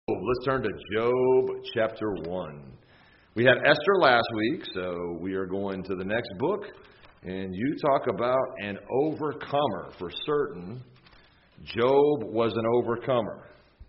Let's turn to Job chapter 1. We had Esther last week, so we are going to the next book. And you talk about an overcomer. For certain, Job was an overcomer.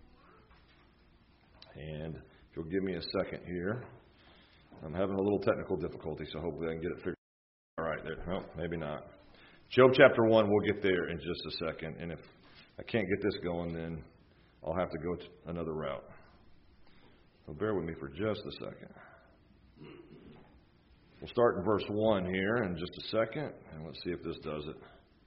And if you'll give me a second here. I'm having a little technical difficulty, so hopefully I can get it figured out. All right, there. Well, maybe not. Job chapter 1, we'll get there in just a second. And if I can't get this going, then I'll have to go another route. So bear with me for just a second. We'll start in verse 1 here in just a second, and let's see if this does it.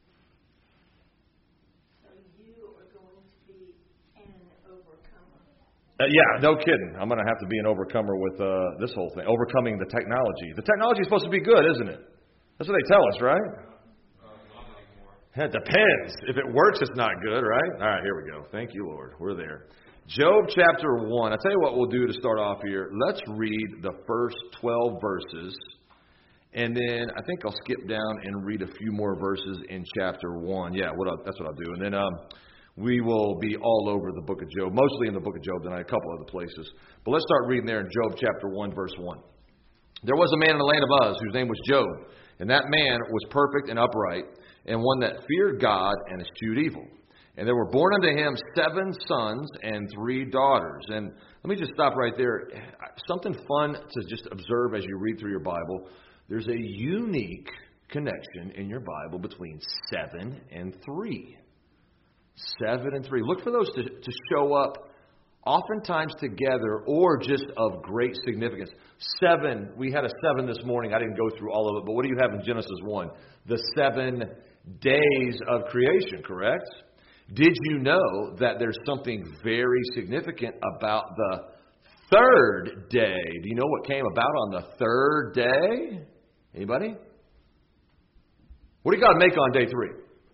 So you are going to be an overcomer. Yeah, no kidding. I'm going to have to be an overcomer with this whole thing, overcoming the technology. The technology is supposed to be good, isn't it? That's what they tell us, right? Not anymore. It depends. If it works, it's not good, right? All right, here we go. Thank you, Lord. We're there. Job chapter 1. I'll tell you what we'll do to start off here. Let's read the first 12 verses. And then I think I'll skip down and read a few more verses in chapter 1. Yeah, that's what I'll do. And then we will be all over the book of Job, mostly in the book of Job, tonight, a couple other places. But let's start reading there in Job chapter 1, verse 1. There was a man in the land of Uz whose name was Job. And that man was perfect and upright, and one that feared God and eschewed evil. And there were born unto him 7 sons and 3 daughters. And let me just stop right there. Something fun to just observe as you read through your Bible. There's a unique connection in your Bible between 7 and 3. 7 and 3. Look for those to show up oftentimes together or just of great significance. 7, we had a 7 this morning. I didn't go through all of it, but what do you have in Genesis 1? The 7 days of creation, correct? Did you know that there's something very significant about the 3rd day? Do you know what came about on the 3rd day? Anybody? What did God make on day 3?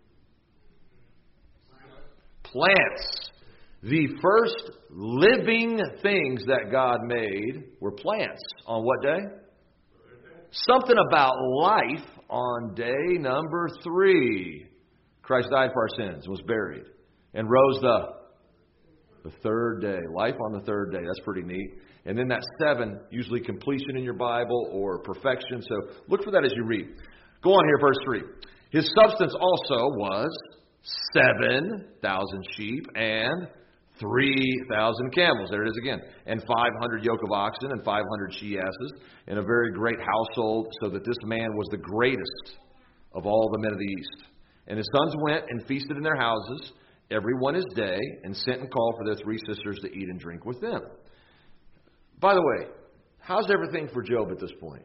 Plants. The first living things that God made were plants. On what day? Something about life on day number 3. Christ died for our sins and was buried and rose the 3rd day. Life on the 3rd day. That's pretty neat. And then that 7, usually completion in your Bible or perfection. So look for that as you read. Go on here, verse 3. His substance also was 7,000 sheep and 3,000 camels. There it is again. And 500 yoke of oxen and 500 she-asses and a very great household, so that this man was the greatest of all the men of the east. And his sons went and feasted in their houses, every one his day, and sent and called for their 3 sisters to eat and drink with them. By the way, how's everything for Job at this point?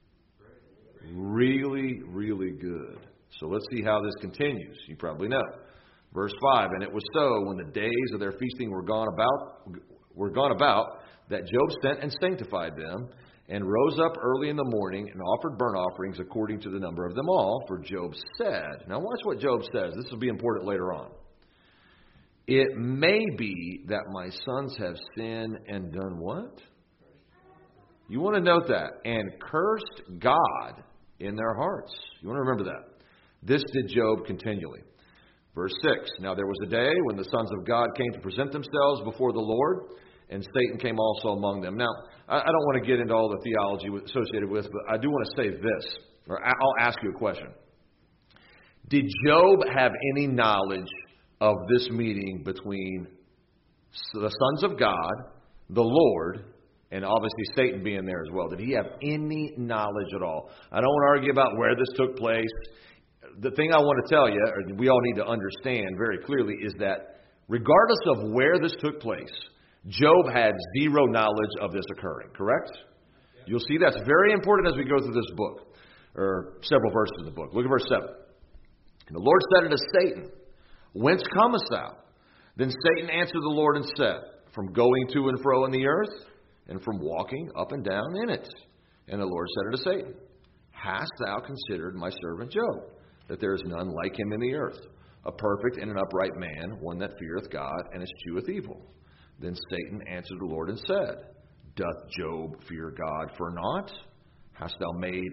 Really, really good. So let's see how this continues. You probably know. Verse 5, and it was so, when the days of their feasting were gone about, that Job sent and sanctified them, and rose up early in the morning and offered burnt offerings according to the number of them all. For Job said, now watch what Job says. This will be important later on. It may be that my sons have sinned and done what? You want to note that. And cursed God in their hearts. You want to remember that. This did Job continually. Verse 6, now there was a day when the sons of God came to present themselves before the Lord, and Satan came also among them. Now, I don't want to get into all the theology associated with this, but I do want to say this, or I'll ask you a question. Did Job have any knowledge of this meeting between the sons of God, the Lord, and obviously Satan being there as well? Did he have any knowledge at all? I don't want to argue about where this took place. The thing I want to tell you, or we all need to understand very clearly, is that regardless of where this took place, Job had zero knowledge of this occurring, correct? You'll see that's very important as we go through this book, or several verses in the book. Look at verse 7. And the Lord said unto Satan, whence comest thou? Then Satan answered the Lord and said, from going to and fro in the earth, and from walking up and down in it. And the Lord said unto Satan, hast thou considered my servant Job, that there is none like him in the earth, a perfect and an upright man, one that feareth God and escheweth evil? Then Satan answered the Lord and said, doth Job fear God for naught? Hast not thou made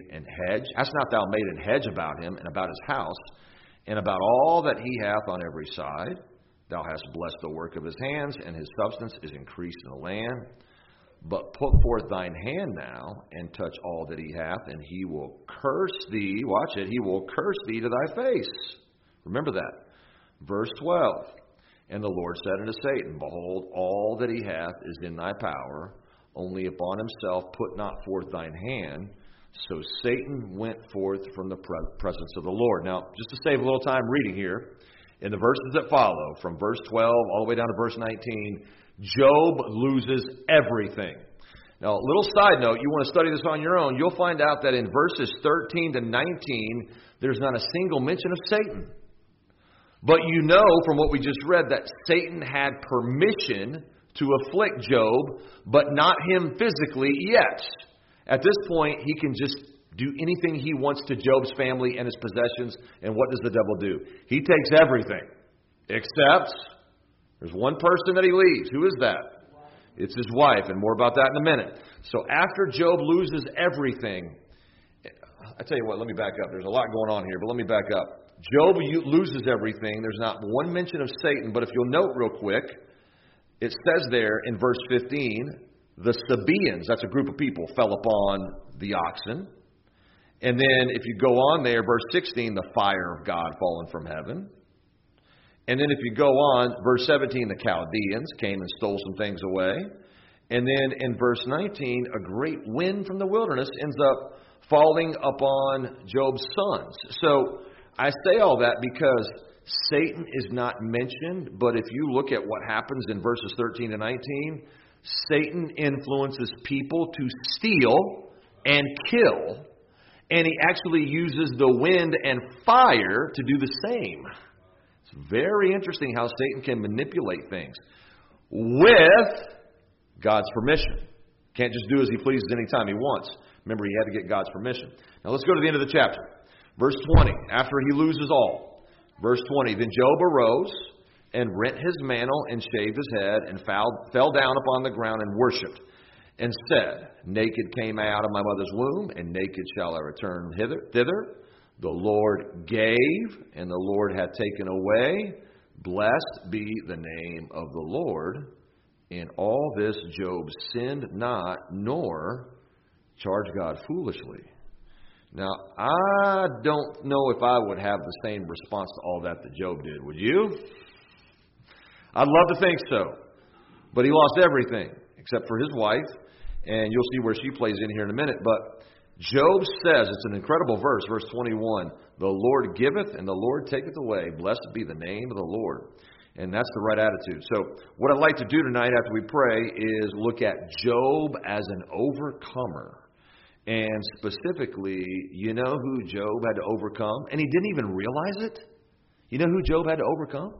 an hedge about him and about his house, and about all that he hath on every side? Thou hast blessed the work of his hands, and his substance is increased in the land. But put forth thine hand now, and touch all that he hath, and he will curse thee. Watch it. He will curse thee to thy face. Remember that. Verse 12. And the Lord said unto Satan, Behold, all that he hath is in thy power. Only upon himself put not forth thine hand. So Satan went forth from the presence of the Lord. Now, just to save a little time reading here, in the verses that follow, from verse 12 all the way down to verse 19, Job loses everything. Now, a little side note, you want to study this on your own, you'll find out that in verses 13 to 19, there's not a single mention of Satan. But you know from what we just read that Satan had permission to afflict Job, but not him physically yet. At this point, he can just do anything he wants to Job's family and his possessions. And what does the devil do? He takes everything, except there's one person that he leaves. Who is that? It's his wife, and more about that in a minute. So after Job loses everything, I tell you what, let me back up. There's a lot going on here, but let me back up. Job loses everything. There's not one mention of Satan, but if you'll note real quick, it says there in verse 15, the Sabaeans, that's a group of people, fell upon the oxen. And then if you go on there, verse 16, the fire of God fallen from heaven. And then if you go on, verse 17, the Chaldeans came and stole some things away. And then in verse 19, a great wind from the wilderness ends up falling upon Job's sons. So I say all that because Satan is not mentioned, but if you look at what happens in verses 13 to 19, Satan influences people to steal and kill, and he actually uses the wind and fire to do the same. It's very interesting how Satan can manipulate things with God's permission. Can't just do as he pleases anytime he wants. Remember, he had to get God's permission. Now let's go to the end of the chapter. Verse 20, after he loses all. Verse 20, then Job arose and rent his mantle and shaved his head and fell down upon the ground and worshipped and said, Naked came I out of my mother's womb, and naked shall I return thither. The Lord gave, and the Lord hath taken away. Blessed be the name of the Lord. In all this Job sinned not, nor charged God foolishly. Now, I don't know if I would have the same response to all that Job did. Would you? I'd love to think so. But he lost everything except for his wife. And you'll see where she plays in here in a minute. But Job says, it's an incredible verse, verse 21, the Lord giveth and the Lord taketh away. Blessed be the name of the Lord. And that's the right attitude. So what I'd like to do tonight after we pray is look at Job as an overcomer. And specifically, you know who Job had to overcome? And he didn't even realize it. You know who Job had to overcome?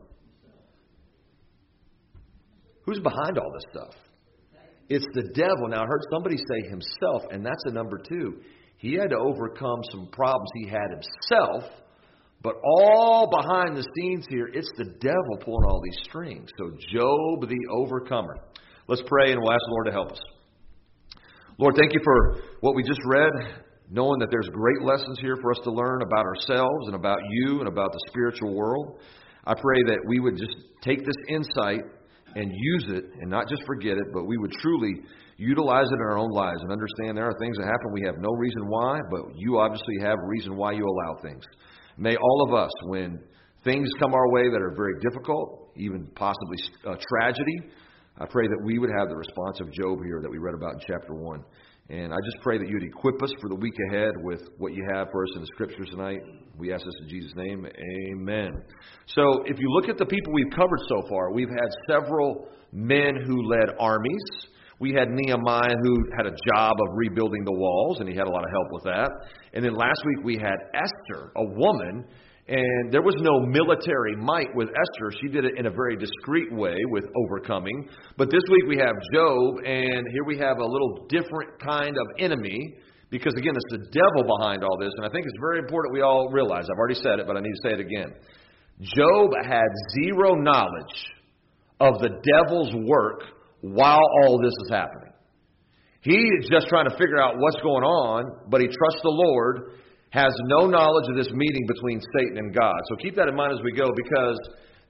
Who's behind all this stuff? It's the devil. Now, I heard somebody say himself, and that's a number two. He had to overcome some problems he had himself, but all behind the scenes here, it's the devil pulling all these strings. So Job, the overcomer. Let's pray, and we'll ask the Lord to help us. Lord, thank you for what we just read, knowing that there's great lessons here for us to learn about ourselves and about you and about the spiritual world. I pray that we would just take this insight and use it and not just forget it, but we would truly utilize it in our own lives and understand there are things that happen we have no reason why, but you obviously have a reason why you allow things. May all of us, when things come our way that are very difficult, even possibly tragedy, I pray that we would have the response of Job here that we read about in chapter 1. And I just pray that you'd equip us for the week ahead with what you have for us in the Scriptures tonight. We ask this in Jesus' name. Amen. So if you look at the people we've covered so far, we've had several men who led armies. We had Nehemiah who had a job of rebuilding the walls, and he had a lot of help with that. And then last week we had Esther, a woman, and there was no military might with Esther. She did it in a very discreet way with overcoming. But this week we have Job, and here we have a little different kind of enemy, because again, it's the devil behind all this. And I think it's very important we all realize, I've already said it, but I need to say it again. Job had zero knowledge of the devil's work while all this is happening. He is just trying to figure out what's going on, but he trusts the Lord, has no knowledge of this meeting between Satan and God. So keep that in mind as we go, because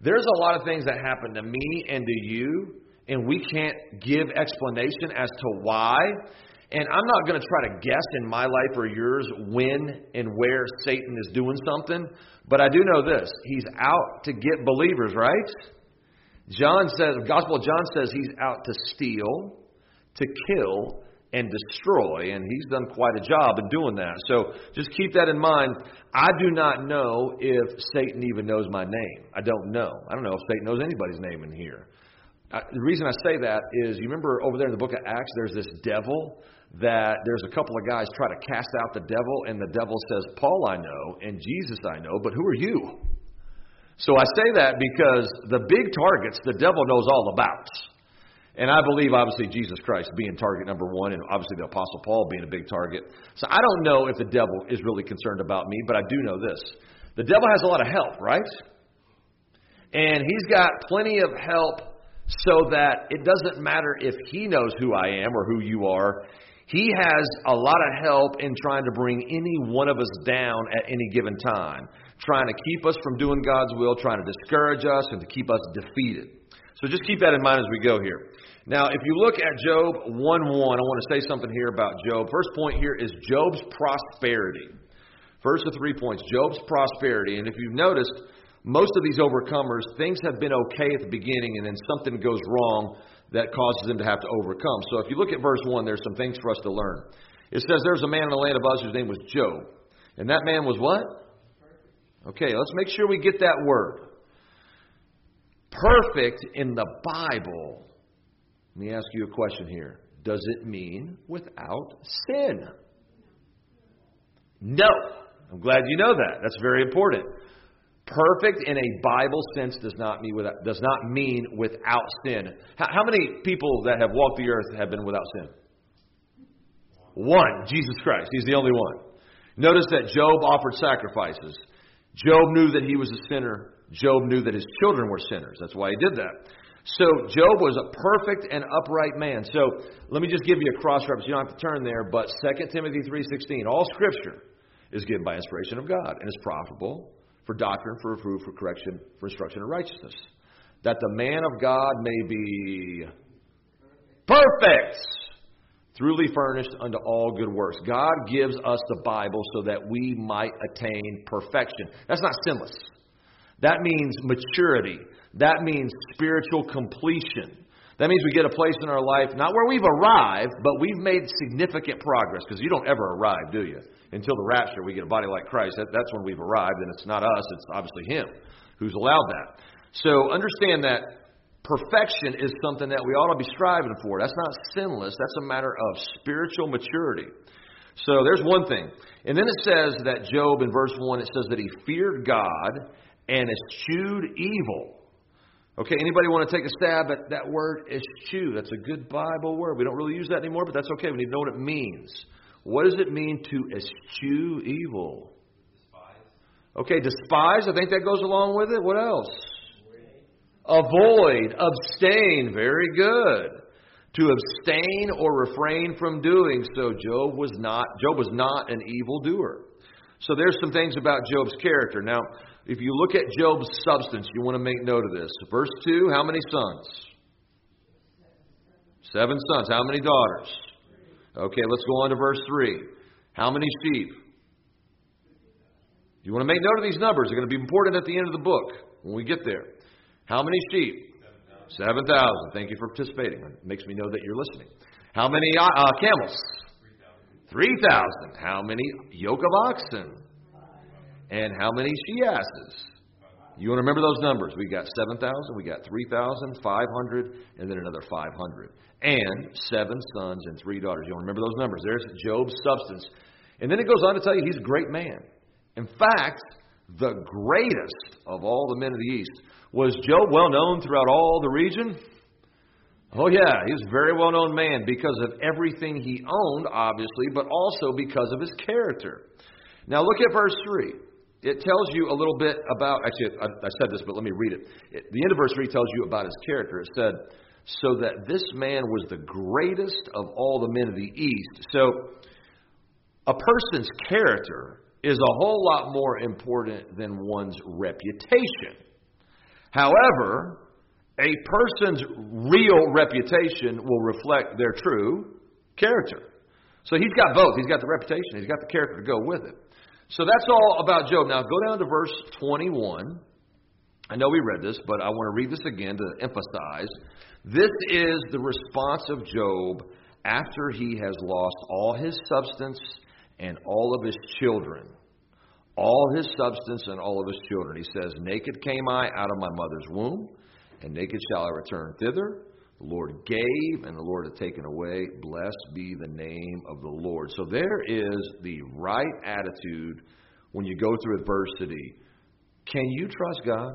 There's a lot of things that happen to me and to you, and we can't give explanation as to why. And I'm not going to try to guess in my life or yours when and where Satan is doing something. But I do know this. He's out to get believers, right? John says, the Gospel of John says he's out to steal, to kill, and destroy. And he's done quite a job in doing that. So just keep that in mind. I do not know if Satan even knows my name. I don't know. I don't know if Satan knows anybody's name in here. The reason I say that is, you remember over there in the book of Acts, there's this devil that there's a couple of guys try to cast out the devil, and the devil says, Paul I know, and Jesus I know, but who are you? So I say that because the big targets the devil knows all about. And I believe, obviously, Jesus Christ being target number one, and obviously the Apostle Paul being a big target. So I don't know if the devil is really concerned about me, but I do know this. The devil has a lot of help, right? And he's got plenty of help so that it doesn't matter if he knows who I am or who you are. He has a lot of help in trying to bring any one of us down at any given time, trying to keep us from doing God's will, trying to discourage us and to keep us defeated. So just keep that in mind as we go here. Now, if you look at Job 1:1, I want to say something here about Job. First point here is Job's prosperity. First of 3 points, Job's prosperity. And if you've noticed, most of these overcomers, things have been okay at the beginning, and then something goes wrong that causes them to have to overcome. So if you look at verse 1, there's some things for us to learn. It says there was a man in the land of Uz whose name was Job. And that man was what? Okay, let's make sure we get that word. Perfect in the Bible. Let me ask you a question here. Does it mean without sin? No. I'm glad you know that. That's very important. Perfect in a Bible sense does not mean without sin. How many people that have walked the earth have been without sin? One, Jesus Christ. He's the only one. Notice that Job offered sacrifices. Job knew that he was a sinner. Job knew that his children were sinners. That's why he did that. So Job was a perfect and upright man. So let me just give you a cross-reference. You don't have to turn there, but 2 Timothy 3:16, all Scripture is given by inspiration of God and is profitable for doctrine, for reproof, for correction, for instruction in righteousness, that the man of God may be perfect, truly furnished unto all good works. God gives us the Bible so that we might attain perfection. That's not sinless. That means maturity. That means spiritual completion. That means we get a place in our life, not where we've arrived, but we've made significant progress, because you don't ever arrive, do you? Until the rapture, we get a body like Christ. That's when we've arrived, and it's not us, it's obviously Him who's allowed that. So understand that perfection is something that we ought to be striving for. That's not sinless. That's a matter of spiritual maturity. So there's one thing. And then it says that Job, in verse 1, it says that he feared God and eschewed evil. Okay, anybody want to take a stab at that word, eschew? That's a good Bible word. We don't really use that anymore, but that's okay. We need to know what it means. What does it mean to eschew evil? Despise. Okay, despise, I think that goes along with it. What else? Avoid, abstain, very good. To abstain or refrain from doing. So Job was not an evildoer. So there's some things about Job's character. Now, if you look at Job's substance, you want to make note of this. Verse 2, how many sons? 7 sons. How many daughters? Okay, let's go on to verse 3. How many sheep? You want to make note of these numbers. They're going to be important at the end of the book when we get there. How many sheep? 7,000. Thank you for participating. It makes me know that you're listening. How many camels? 3,000. How many yoke of oxen? And how many she-asses? You want to remember those numbers. We got 7,000, we got 3,500, and then another 500. And 7 sons and 3 daughters. You want to remember those numbers. There's Job's substance. And then it goes on to tell you he's a great man. In fact, the greatest of all the men of the East. Was Job well known throughout all the region? Oh yeah, he was a very well known man because of everything he owned, obviously, but also because of his character. Now look at verse 3. It tells you a little bit about, actually I said this, but let me read it. The end of verse 3 tells you about his character. It said, so that this man was the greatest of all the men of the East. So a person's character is a whole lot more important than one's reputation. However, a person's real reputation will reflect their true character. So he's got both. He's got the reputation. He's got the character to go with it. So that's all about Job. Now go down to verse 21. I know we read this, but I want to read this again to emphasize. This is the response of Job after he has lost all his substance and all of his children. All his substance and all of his children. He says, naked came I out of my mother's womb, and naked shall I return thither. The Lord gave, and the Lord hath taken away. Blessed be the name of the Lord. So there is the right attitude when you go through adversity. Can you trust God?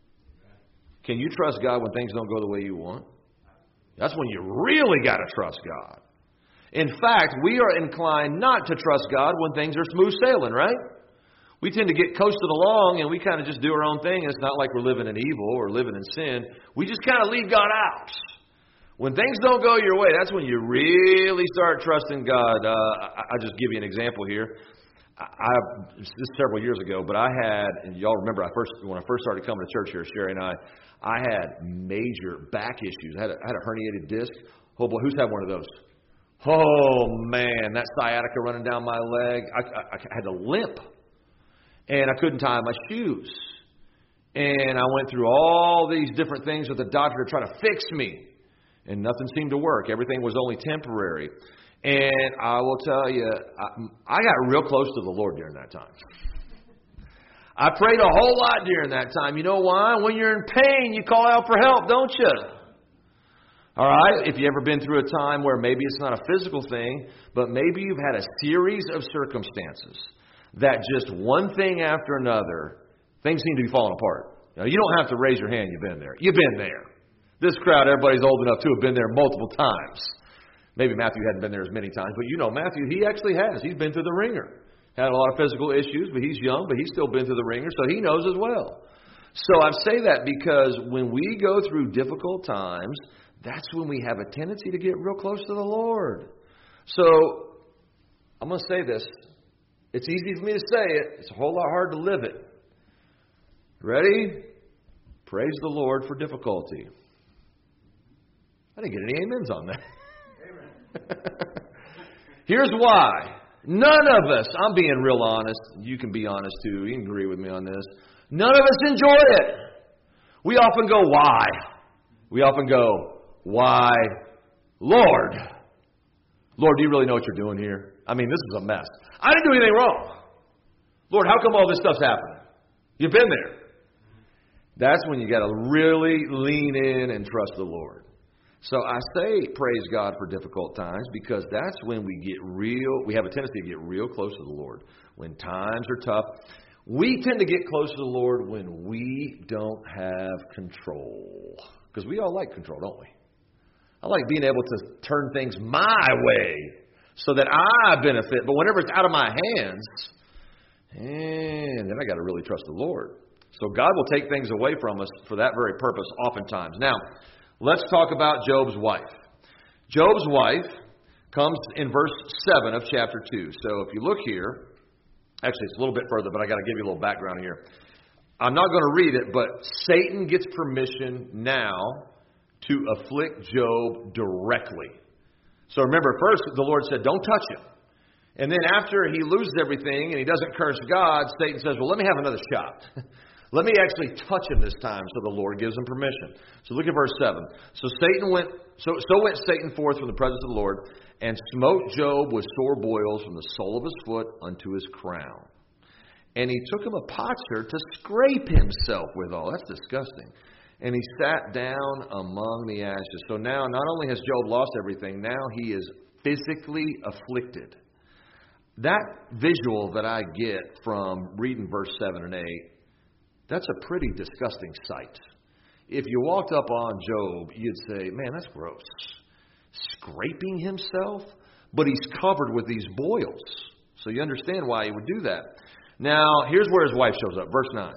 Can you trust God when things don't go the way you want? That's when you really got to trust God. In fact, we are inclined not to trust God when things are smooth sailing, right? We tend to get coasted along and we kind of just do our own thing. It's not like we're living in evil or living in sin. We just kind of leave God out. When things don't go your way, that's when you really start trusting God. I'll just give you an example here. This is several years ago, but I had, and y'all remember when I first started coming to church here, Sherry and I had major back issues. I had a herniated disc. Oh boy, who's had one of those? Oh man, that sciatica running down my leg. I had to limp. And I couldn't tie my shoes. And I went through all these different things with the doctor to try to fix me. And nothing seemed to work. Everything was only temporary. And I will tell you, I got real close to the Lord during that time. I prayed a whole lot during that time. You know why? When you're in pain, you call out for help, don't you? All right? If you ever been through a time where maybe it's not a physical thing, but maybe you've had a series of circumstances that just one thing after another, things seem to be falling apart. Now, you don't have to raise your hand. You've been there. You've been there. This crowd, everybody's old enough to have been there multiple times. Maybe Matthew hadn't been there as many times, but you know Matthew, he actually has. He's been through the ringer. Had a lot of physical issues, but he's young, but he's still been through the ringer, so he knows as well. So I say that because when we go through difficult times, that's when we have a tendency to get real close to the Lord. So I'm going to say this. It's easy for me to say it. It's a whole lot hard to live it. Ready? Praise the Lord for difficulty. I didn't get any amens on that. Here's why. None of us, I'm being real honest. You can be honest too. You can agree with me on this. None of us enjoy it. We often go, why? We often go, why? Lord. Lord, do you really know what you're doing here? I mean, this is a mess. I didn't do anything wrong. Lord, how come all this stuff's happening? You've been there. That's when you got to really lean in and trust the Lord. So I say praise God for difficult times because that's when we have a tendency to get real close to the Lord. When times are tough, we tend to get close to the Lord when we don't have control. Because we all like control, don't we? I like being able to turn things my way so that I benefit. But whenever it's out of my hands, and then I got to really trust the Lord. So God will take things away from us for that very purpose oftentimes. Now, let's talk about Job's wife. Job's wife comes in verse 7 of chapter 2. So if you look here, actually it's a little bit further, but I got to give you a little background here. I'm not going to read it, but Satan gets permission now to afflict Job directly. So remember, first the Lord said, don't touch him. And then after he loses everything and he doesn't curse God, Satan says, well, let me have another shot. Let me actually touch him this time. So the Lord gives him permission. So look at verse 7. So went Satan forth from the presence of the Lord and smote Job with sore boils from the sole of his foot unto his crown. And he took him a potsherd to scrape himself withal. That's disgusting. And he sat down among the ashes. So now not only has Job lost everything, now he is physically afflicted. That visual that I get from reading verse 7 and 8, that's a pretty disgusting sight. If you walked up on Job, you'd say, man, that's gross. Scraping himself? But he's covered with these boils. So you understand why he would do that. Now, here's where his wife shows up. Verse 9.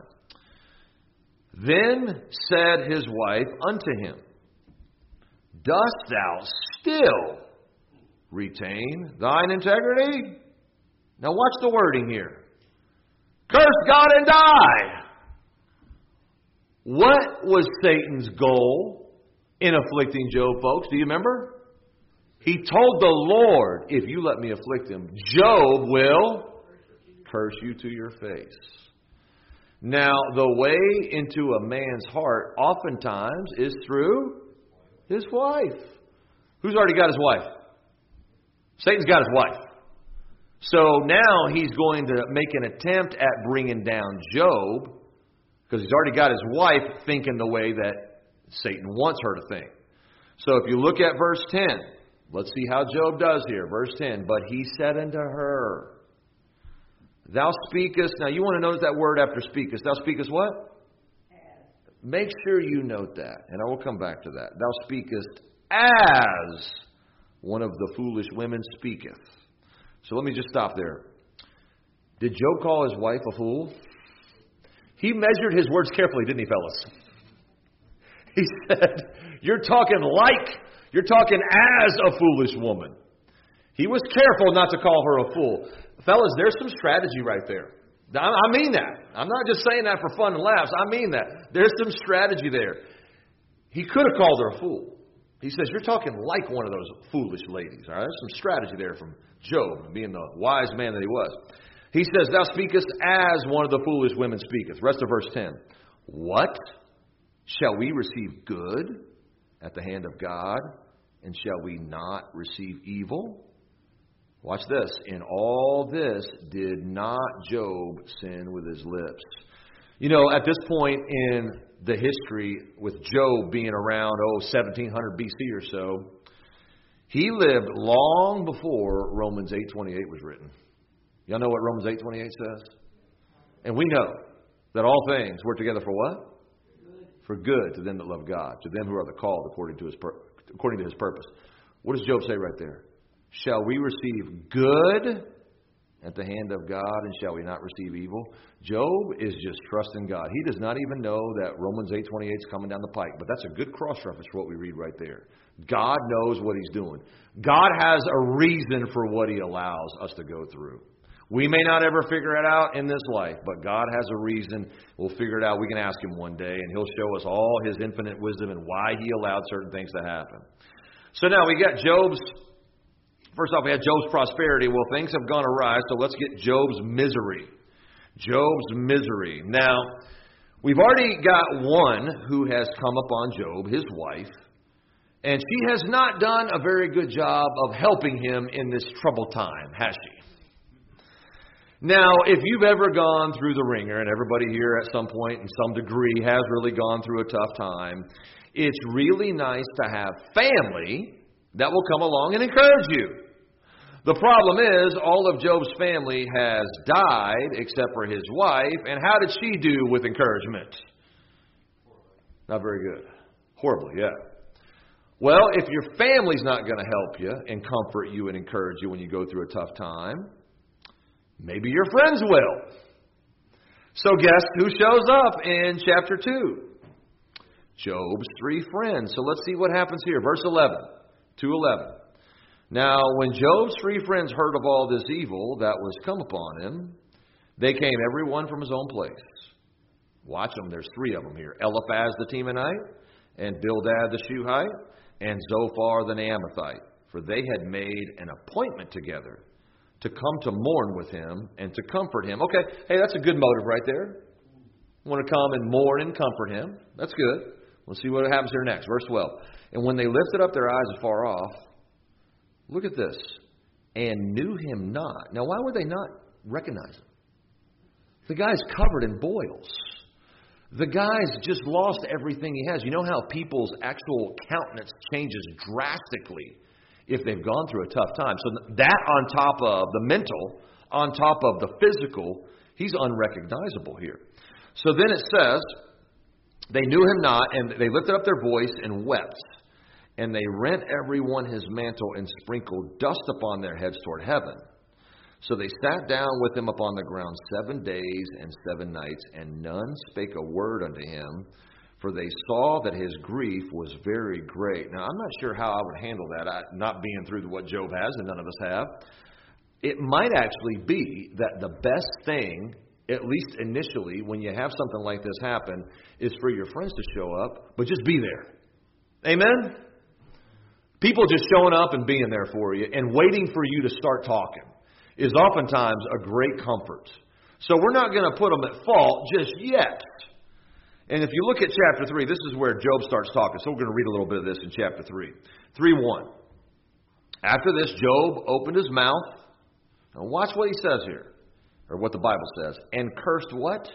Then said his wife unto him, dost thou still retain thine integrity? Now watch the wording here. Curse God and die. What was Satan's goal in afflicting Job, folks? Do you remember? He told the Lord, if you let me afflict him, Job will curse you to your face. Now, the way into a man's heart oftentimes is through his wife. Who's already got his wife? Satan's got his wife. So now he's going to make an attempt at bringing down Job because he's already got his wife thinking the way that Satan wants her to think. So if you look at verse 10, let's see how Job does here. Verse 10, but he said unto her, thou speakest. Now you want to notice that word after speakest. Thou speakest what? Make sure you note that. And I will come back to that. Thou speakest as one of the foolish women speaketh. So let me just stop there. Did Job call his wife a fool? He measured his words carefully, didn't he, fellas? He said, you're talking as a foolish woman. He was careful not to call her a fool. Fellas, there's some strategy right there. I mean that. I'm not just saying that for fun and laughs. I mean that. There's some strategy there. He could have called her a fool. He says, you're talking like one of those foolish ladies. All right? There's some strategy there from Job, being the wise man that he was. He says, thou speakest as one of the foolish women speaketh. Rest of verse 10. What? Shall we receive good at the hand of God, and shall we not receive evil? Watch this. In all this did not Job sin with his lips. You know, at this point in the history, with Job being around, 1700 BC or so, he lived long before Romans 8:28 was written. Y'all know what Romans 8:28 says? And we know that all things work together for what? For good to them that love God, to them who are the called according to his purpose. What does Job say right there? Shall we receive good at the hand of God, and shall we not receive evil? Job is just trusting God. He does not even know that Romans 8:28 is coming down the pike, but that's a good cross-reference for what we read right there. God knows what he's doing. God has a reason for what he allows us to go through. We may not ever figure it out in this life, but God has a reason. We'll figure it out. We can ask him one day, and he'll show us all his infinite wisdom and why he allowed certain things to happen. So now we got first off, we had Job's prosperity. Well, things have gone awry, so let's get Job's misery. Job's misery. Now, we've already got one who has come upon Job, his wife, and she has not done a very good job of helping him in this troubled time, has she? Now, if you've ever gone through the ringer, and everybody here at some point in some degree has really gone through a tough time, it's really nice to have family that will come along and encourage you. The problem is, all of Job's family has died except for his wife, and how did she do with encouragement? Not very good. Horribly, yeah. Well, if your family's not going to help you and comfort you and encourage you when you go through a tough time, maybe your friends will. So guess who shows up in chapter 2? Job's 3 friends. So let's see what happens here. Verse 11, 2:11. Now, when Job's 3 friends heard of all this evil that was come upon him, they came every one from his own place. Watch them. There's 3 of them here. Eliphaz the Temanite, and Bildad the Shuhite, and Zophar the Naamathite. For they had made an appointment together to come to mourn with him and to comfort him. Okay, hey, that's a good motive right there. Want to come and mourn and comfort him. That's good. We'll see what happens here next. Verse 12. And when they lifted up their eyes afar off, look at this, and knew him not. Now, why would they not recognize him? The guy's covered in boils. The guy's just lost everything he has. You know how people's actual countenance changes drastically if they've gone through a tough time. So that on top of the mental, on top of the physical, he's unrecognizable here. So then it says, they knew him not, and they lifted up their voice and wept. And they rent every one his mantle and sprinkled dust upon their heads toward heaven. So they sat down with him upon the ground 7 days and 7 nights, and none spake a word unto him, for they saw that his grief was very great. Now, I'm not sure how I would handle that, not being through what Job has, and none of us have. It might actually be that the best thing at least initially, when you have something like this happen, is for your friends to show up, but just be there. Amen? People just showing up and being there for you and waiting for you to start talking is oftentimes a great comfort. So we're not going to put them at fault just yet. And if you look at chapter 3, this is where Job starts talking. So we're going to read a little bit of this in chapter 3. 3:1. After this, Job opened his mouth. Now watch what he says here, or what the Bible says. And cursed what?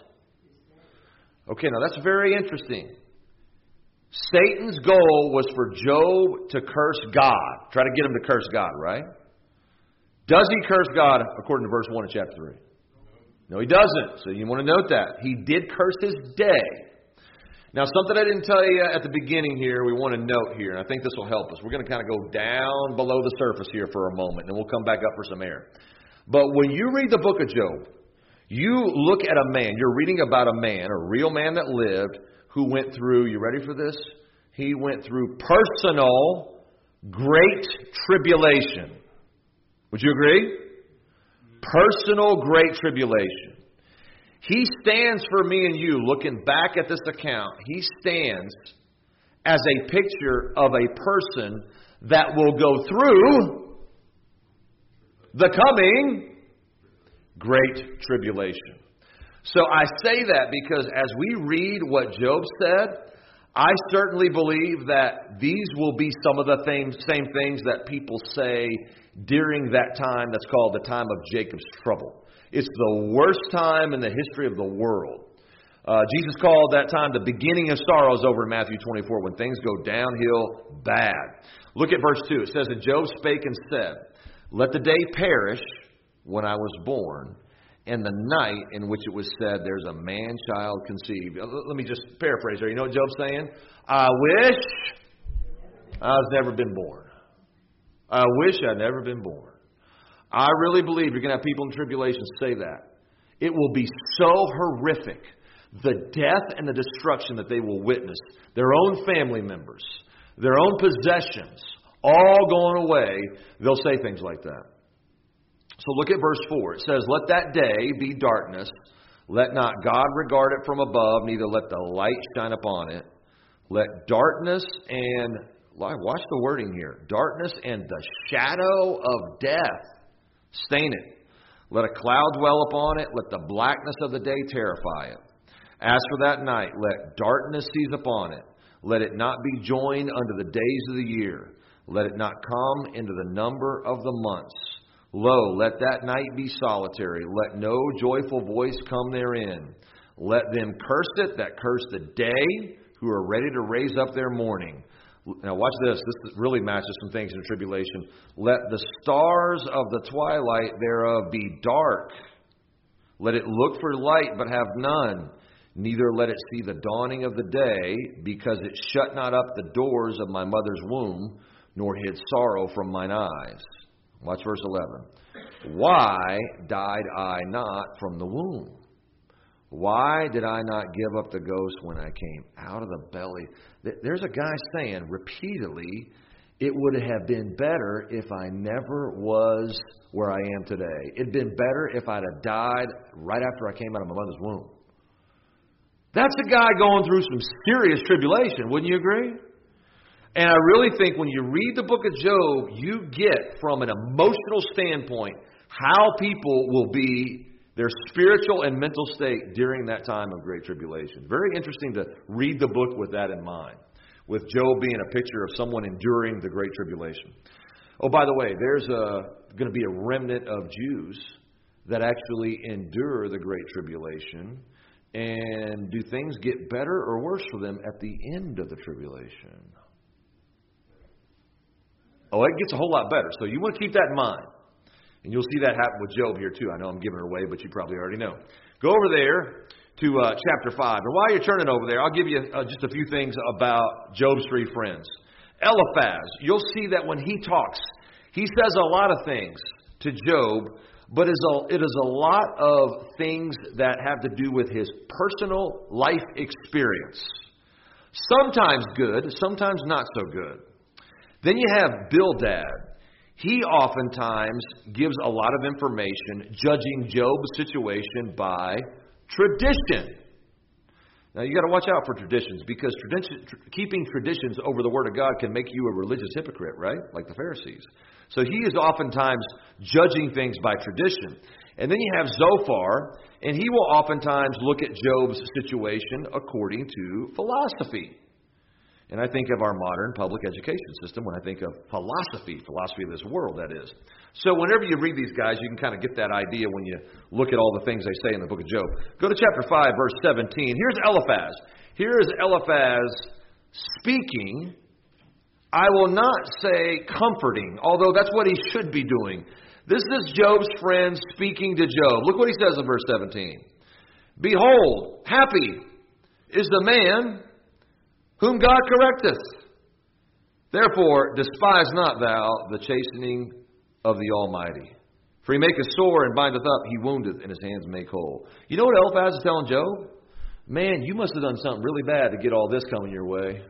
Okay, now that's very interesting. Satan's goal was for Job to curse God. Try to get him to curse God, right? Does he curse God according to verse 1 of chapter 3? No, he doesn't. So you want to note that. He did curse his day. Now, something I didn't tell you at the beginning here, we want to note here, and I think this will help us. We're going to kind of go down below the surface here for a moment, and we'll come back up for some air. But when you read the book of Job, you look at a man, you're reading about a man, a real man that lived, who went through, you ready for this? He went through personal great tribulation. Would you agree? Personal great tribulation. He stands for me and you, looking back at this account, he stands as a picture of a person that will go through the coming great tribulation. So I say that because as we read what Job said, I certainly believe that these will be some of the same things that people say during that time that's called the time of Jacob's trouble. It's the worst time in the history of the world. Jesus called that time the beginning of sorrows over in Matthew 24, when things go downhill bad. Look at verse 2. It says, And Job spake and said, Let the day perish when I was born, and the night in which it was said, There's a man-child conceived. Let me just paraphrase there. You know what Job's saying? I wish I was never been born. I wish I'd never been born. I really believe you're going to have people in tribulation say that. It will be so horrific, the death and the destruction that they will witness. Their own family members, their own possessions, all going away. They'll say things like that. So look at verse 4. It says, Let that day be darkness. Let not God regard it from above, neither let the light shine upon it. Let darkness and, watch the wording here, darkness and the shadow of death stain it. Let a cloud dwell upon it. Let the blackness of the day terrify it. As for that night, let darkness seize upon it. Let it not be joined unto the days of the year. Let it not come into the number of the months. Lo, let that night be solitary. Let no joyful voice come therein. Let them curse it that curse the day, who are ready to raise up their mourning. Now watch this. This really matches some things in the tribulation. Let the stars of the twilight thereof be dark. Let it look for light, but have none. Neither let it see the dawning of the day, because it shut not up the doors of my mother's womb, nor hid sorrow from mine eyes. Watch verse 11. Why died I not from the womb? Why did I not give up the ghost when I came out of the belly? There's a guy saying repeatedly, it would have been better if I never was where I am today. It'd been better if I'd have died right after I came out of my mother's womb. That's a guy going through some serious tribulation, wouldn't you agree? And I really think when you read the book of Job, you get from an emotional standpoint how people will be, their spiritual and mental state during that time of great tribulation. Very interesting to read the book with that in mind, with Job being a picture of someone enduring the great tribulation. Oh, by the way, there's going to be a remnant of Jews that actually endure the great tribulation. And do things get better or worse for them at the end of the tribulation? Oh, it gets a whole lot better. So you want to keep that in mind. And you'll see that happen with Job here too. I know I'm giving it away, but you probably already know. Go over there to chapter 5. And while you're turning over there, I'll give you just a few things about Job's three friends. Eliphaz, you'll see that when he talks, he says a lot of things to Job, but it is a lot of things that have to do with his personal life experience. Sometimes good, sometimes not so good. Then you have Bildad. He oftentimes gives a lot of information judging Job's situation by tradition. Now, you got to watch out for traditions, because keeping traditions over the Word of God can make you a religious hypocrite, right? Like the Pharisees. So he is oftentimes judging things by tradition. And then you have Zophar, and he will oftentimes look at Job's situation according to philosophy. And I think of our modern public education system when I think of philosophy of this world, that is. So whenever you read these guys, you can kind of get that idea when you look at all the things they say in the book of Job. Go to chapter 5, verse 17. Here's Eliphaz. Here is Eliphaz speaking. I will not say comforting, although that's what he should be doing. This is Job's friend speaking to Job. Look what he says in verse 17. Behold, happy is the man whom God correcteth. Therefore, despise not thou the chastening of the Almighty. For he maketh sore and bindeth up, he woundeth, and his hands make whole. You know what Eliphaz is telling Job? Man, you must have done something really bad to get all this coming your way.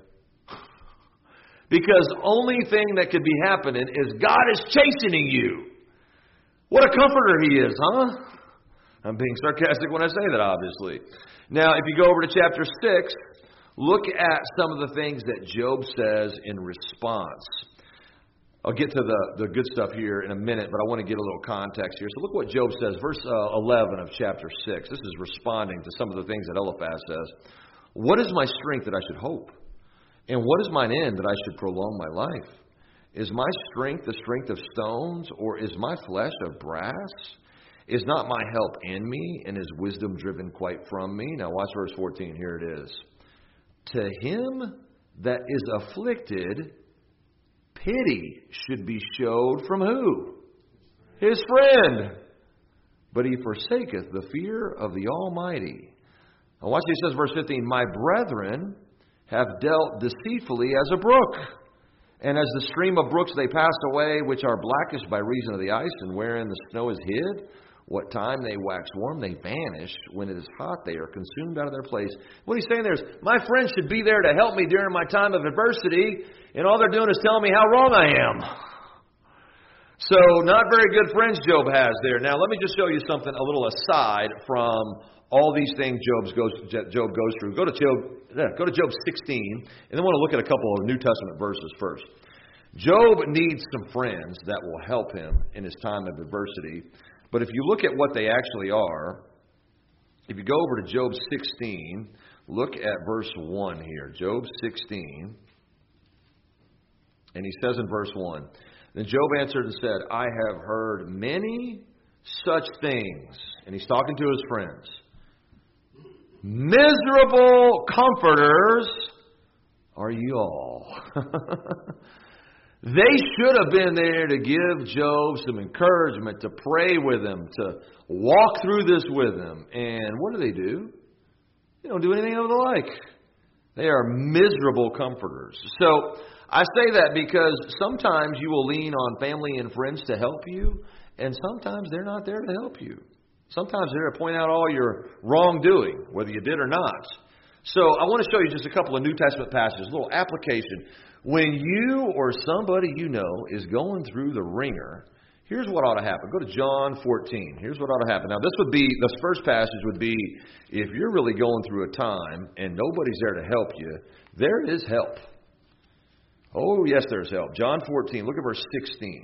Because only thing that could be happening is God is chastening you. What a comforter he is, huh? I'm being sarcastic when I say that, obviously. Now, if you go over to chapter 6, look at some of the things that Job says in response. I'll get to the good stuff here in a minute, but I want to get a little context here. So look what Job says, verse 11 of chapter 6. This is responding to some of the things that Eliphaz says. What is my strength that I should hope? And what is mine end that I should prolong my life? Is my strength the strength of stones, or is my flesh of brass? Is not my help in me, and is wisdom driven quite from me? Now watch verse 14. Here it is. To him that is afflicted, pity should be showed from who? His friend. But he forsaketh the fear of the Almighty. Now watch what he says, verse 15. My brethren have dealt deceitfully as a brook, and as the stream of brooks they pass away, which are blackish by reason of the ice, and wherein the snow is hid. What time they wax warm, they vanish. When it is hot, they are consumed out of their place. What he's saying there is, my friends should be there to help me during my time of adversity, and all they're doing is telling me how wrong I am. So, not very good friends Job has there. Now, let me just show you something, a little aside from all these things Job goes through. Go to Job 16, and then I want to look at a couple of New Testament verses first. Job needs some friends that will help him in his time of adversity. But if you look at what they actually are, if you go over to Job 16, look at verse 1 here. Job 16, and he says in verse 1, Then Job answered and said, I have heard many such things. And he's talking to his friends. Miserable comforters are you all. They should have been there to give Job some encouragement, to pray with him, to walk through this with him. And what do? They don't do anything of the like. They are miserable comforters. So I say that because sometimes you will lean on family and friends to help you, and sometimes they're not there to help you. Sometimes they're there to point out all your wrongdoing, whether you did or not. So I want to show you just a couple of New Testament passages, a little application. When you or somebody you know is going through the ringer, here's what ought to happen. Go to John 14. Here's what ought to happen. Now, this first passage would be, if you're really going through a time and nobody's there to help you, there is help. Oh, yes, there's help. John 14, look at verse 16.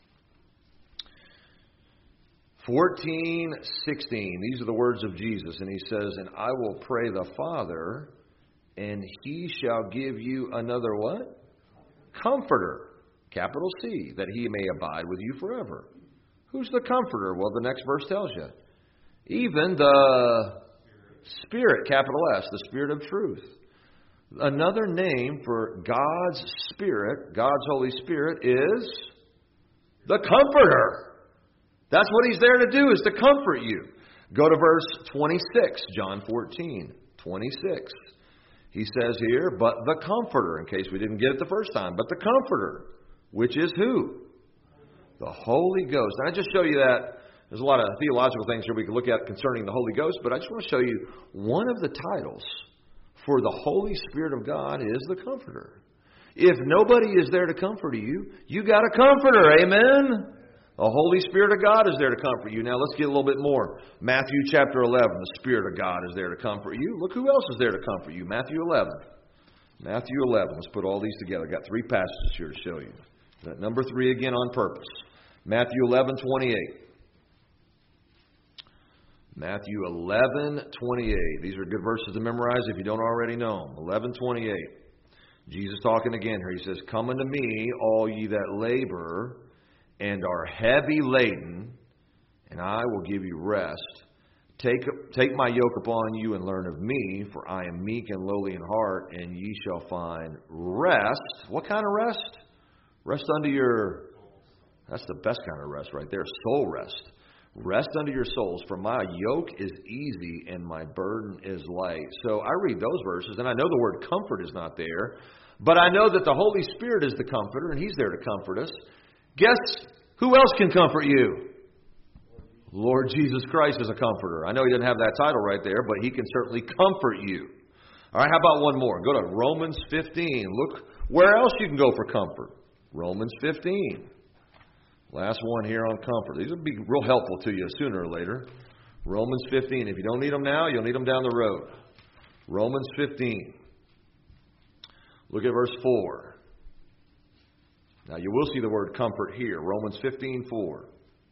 14:16. These are the words of Jesus. And he says, And I will pray the Father, and he shall give you another what? Comforter. Capital C. That he may abide with you forever. Who's the comforter? Well, the next verse tells you. Even the Spirit, capital S, the Spirit of truth. Another name for God's Spirit, God's Holy Spirit, is the Comforter. That's what He's there to do, is to comfort you. Go to verse 26, John 14, 26. He says here, but the Comforter, in case we didn't get it the first time, but the Comforter, which is who? The Holy Ghost. And I just show you that. There's a lot of theological things here we can look at concerning the Holy Ghost, but I just want to show you one of the titles for the Holy Spirit of God is the Comforter. If nobody is there to comfort you, you got a comforter, amen? The Holy Spirit of God is there to comfort you. Now let's get a little bit more. Matthew chapter 11, the Spirit of God is there to comfort you. Look who else is there to comfort you. Matthew 11. Matthew 11. Let's put all these together. I've got 3 passages here to show you. That number 3 again on purpose. Matthew 11:28. Matthew 11:28. These are good verses to memorize if you don't already know them. 11:28. Jesus talking again here. He says, "Come unto me, all ye that labor and are heavy laden, and I will give you rest. Take my yoke upon you and learn of me, for I am meek and lowly in heart, and ye shall find rest." What kind of rest? Rest unto your... That's the best kind of rest right there. Soul rest. Rest unto your souls, for my yoke is easy and my burden is light. So I read those verses, and I know the word comfort is not there, but I know that the Holy Spirit is the comforter, and He's there to comfort us. Guess who else can comfort you? Lord Jesus Christ is a comforter. I know He doesn't have that title right there, but He can certainly comfort you. All right, how about one more? Go to Romans 15. Look where else you can go for comfort. Romans 15. Last one here on comfort. These will be real helpful to you sooner or later. Romans 15. If you don't need them now, you'll need them down the road. Romans 15. Look at verse 4. Now you will see the word comfort here. Romans 15:4.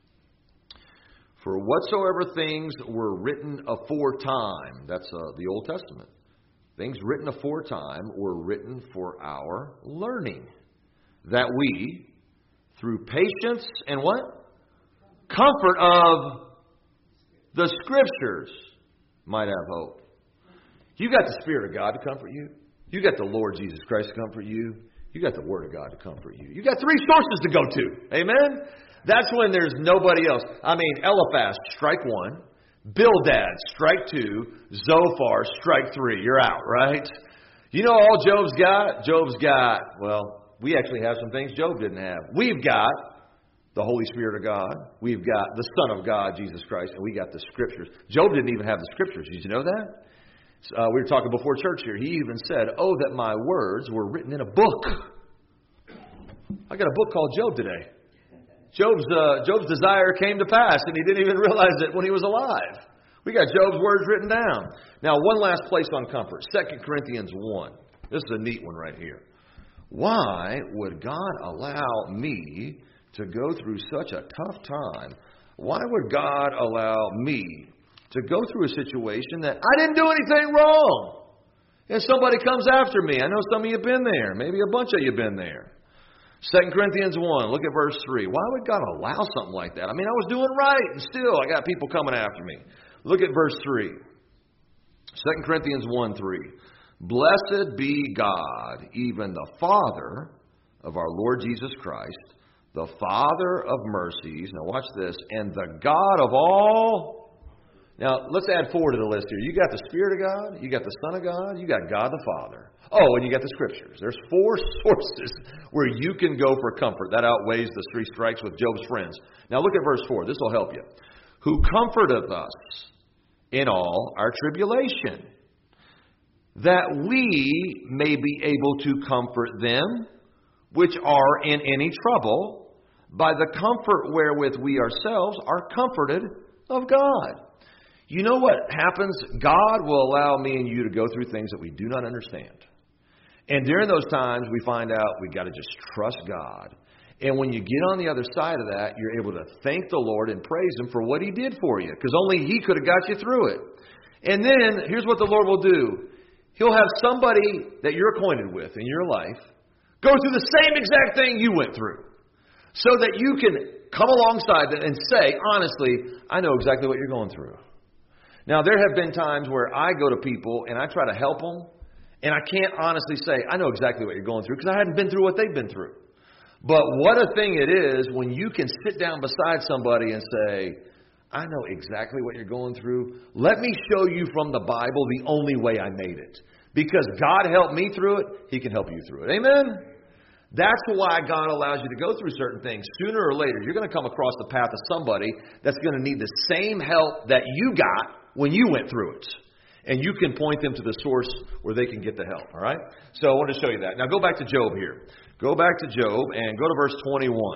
For whatsoever things were written aforetime, that's the Old Testament. Things written aforetime were written for our learning, that we, through patience and what? Comfort of the Scriptures, might have hope. You got the Spirit of God to comfort you. You got the Lord Jesus Christ to comfort you. You got the Word of God to comfort you. You got 3 sources to go to. Amen? That's when there's nobody else. I mean, Eliphaz, strike 1. Bildad, strike 2. Zophar, strike 3. You're out, right? You know all Job's got? Job's got, well, we actually have some things Job didn't have. We've got the Holy Spirit of God. We've got the Son of God, Jesus Christ, and we got the Scriptures. Job didn't even have the Scriptures. Did you know that? We were talking before church here. He even said, "Oh, that my words were written in a book." I got a book called Job today. Job's desire came to pass, and he didn't even realize it when he was alive. We got Job's words written down. Now, one last place on comfort. 2 Corinthians 1. This is a neat one right here. Why would God allow me to go through such a tough time? Why would God allow me to go through a situation that I didn't do anything wrong? And somebody comes after me. I know some of you have been there. Maybe a bunch of you have been there. 2 Corinthians 1, look at verse 3. Why would God allow something like that? I mean, I was doing right, and still I got people coming after me. Look at verse 3. 2 Corinthians 1:3. Blessed be God, even the Father of our Lord Jesus Christ, the Father of mercies. Now watch this. And the God of all... Now, let's add 4 to the list here. You got the Spirit of God, you got the Son of God, you got God the Father. Oh, and you got the Scriptures. There's 4 sources where you can go for comfort. That outweighs the 3 strikes with Job's friends. Now look at verse 4. This will help you. Who comforteth us in all our tribulation, that we may be able to comfort them which are in any trouble by the comfort wherewith we ourselves are comforted of God. You know what happens? God will allow me and you to go through things that we do not understand. And during those times, we find out we've got to just trust God. And when you get on the other side of that, you're able to thank the Lord and praise Him for what He did for you, because only He could have got you through it. And then, here's what the Lord will do. He'll have somebody that you're acquainted with in your life go through the same exact thing you went through, so that you can come alongside them and say, honestly, I know exactly what you're going through. Now, there have been times where I go to people and I try to help them, and I can't honestly say, I know exactly what you're going through, because I hadn't been through what they've been through. But what a thing it is when you can sit down beside somebody and say, I know exactly what you're going through. Let me show you from the Bible the only way I made it. Because God helped me through it, He can help you through it. Amen? That's why God allows you to go through certain things. Sooner or later, you're going to come across the path of somebody that's going to need the same help that you got when you went through it. And you can point them to the source where they can get the help. All right? So I want to show you that. Now go back to Job here. Go back to Job and go to verse 21.